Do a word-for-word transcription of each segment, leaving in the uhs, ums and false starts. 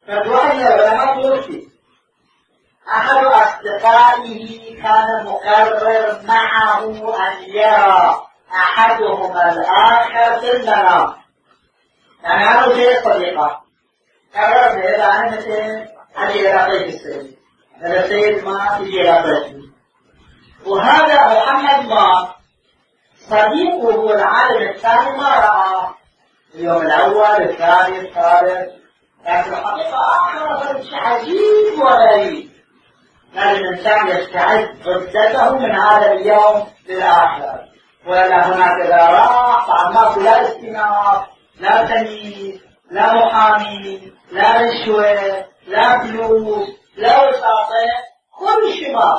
فالواحد من العلماء يفتي أحد أصدقائه كان مقرر معه أن يرى أحدهما الآخر في المنام. يعني أنا وجه صديقة قرر بهذا أنا مثل أجي رقيق السيد هذا السيد ما تجي رقيق، وهذا محمد ما صديقه العالم الثاني ما رأى اليوم الأول الثاني الثالث، لكن الحقيقة آخر شيء عجيب وغريب. لازم الإنسان يستعد عدته من هذا اليوم للآخر، ولا هناك إذا راح فعماك لا استناد لا تمييز لا محامي لا رشوة لا فلوس لا وساطة، كل شباب.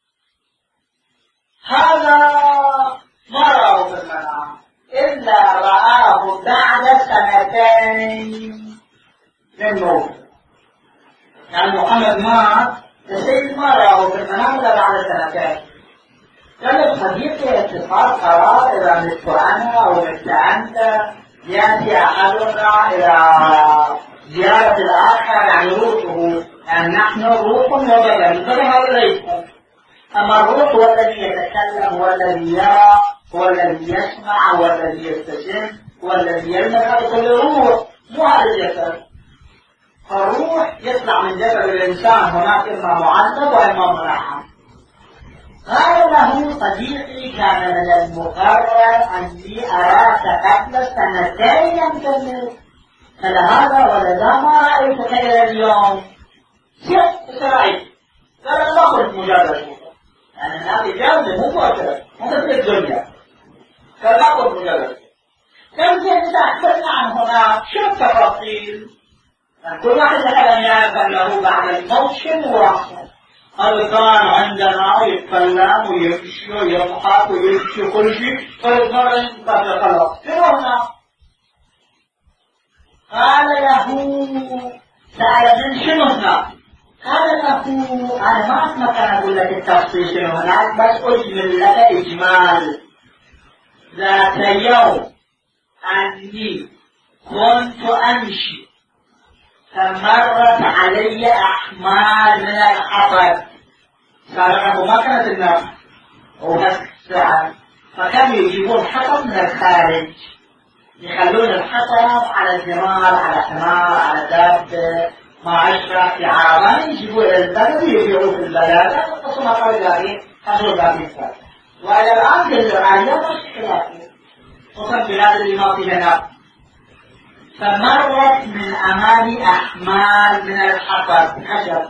هذا ما رأه في المنام إلا رآه بعد سنتين من موته. يعني محمد مات السيد ما رأه في المنام إلا بعد سنتين. قال صديقي اتخاذ قرار إذا مت أنا أو مت أنت يأتي أحدنا إلى زيارة الآخر، يعني روحه، يعني نحن روح وبدن، فلهذا ليس. أما الروح هو الذي يتكلم، هو الذي يرى، هو الذي يسمع، هو الذي يستشم، هو الذي يلمس، كل روح مو هذا الجسد. فالروح يطلع من جسد الإنسان، هناك إما معذب وإما مرحم. قال له صديقي كان من المقرر أني أراك قبل سنتين يمكن، فلهذا ولذا ما رأيتك إلى اليوم. شوف رأيت؟ قال ما كنت مجرد، يعني هذه جامدة مو مؤثرة، مو مثل الدنيا. قال ما كنت مجرد. قال زين إذا أحكمنا عن هناك شو التفاصيل؟ كل واحد يحب أن يعرف أنه بعد الموت شنو يحصل. قال كان عندنا يتكلم ويمشي ويضحك ويمشي كل شيء، فالمرة ينتهي خلاص. شنو هنا؟ قال له سأل من شنو هنا؟ قال له أنا ما أسمع كان أقول لك التفصيل شنو هناك، بس أجمل لك إجمال. ذات يوم أني كنت أمشي فمرت علي أحمال من الحطب، صار ما كانت النار وهك ساعة، فكانوا يجيبون حطب من الخارج، يخلون الحطب على الجمال، على حمار، على دابة، معشرة، في عربان، يجيبون إلى البلد ويبيعوه في البلد. قصوا ما قالوا ذلك حصلوا ذلك صار. وإلى الآن في العالية مشكلات، خصوصا بلاد اللي ما فيها نار. فمرت من أمامي أحمال من الحطب خشب،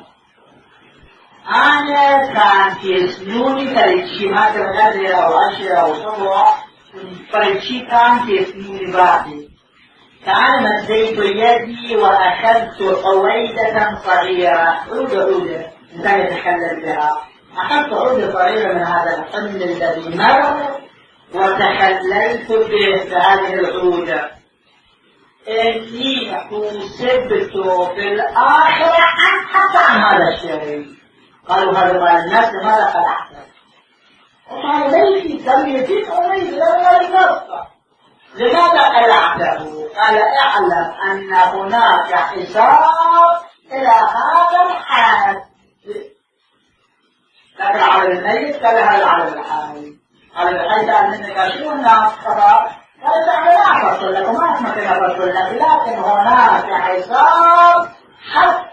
أنا كان في سنوني فريتشي ما تغدر أو عشرة أو سبعة، فريتشي كان في سنوني باقي. فأنا مديت يدي وأخذت عويدة صغيرة، عودة عودة إنسان يتكلم بها، أخذت عودة صغيرة من هذا الحمل الذي مر وتخللت به بهذه العودة. إني حسبت في الآخرة أن أبحث عن هذا الشيء. قالوا هذا مال الناس لماذا قلعته؟ قال ليش تميزين أميز لما لنفسه لماذا قلعته؟ قال اعلم أن هناك حساب إلى هذا الحال. لكن على الميت قال هذا على الحال. على الحال قال منك شنو الناس خبر؟ قال تعالى لا أفصل لك وما أسمك أن أفصل لك، لكن هناك حساب حتى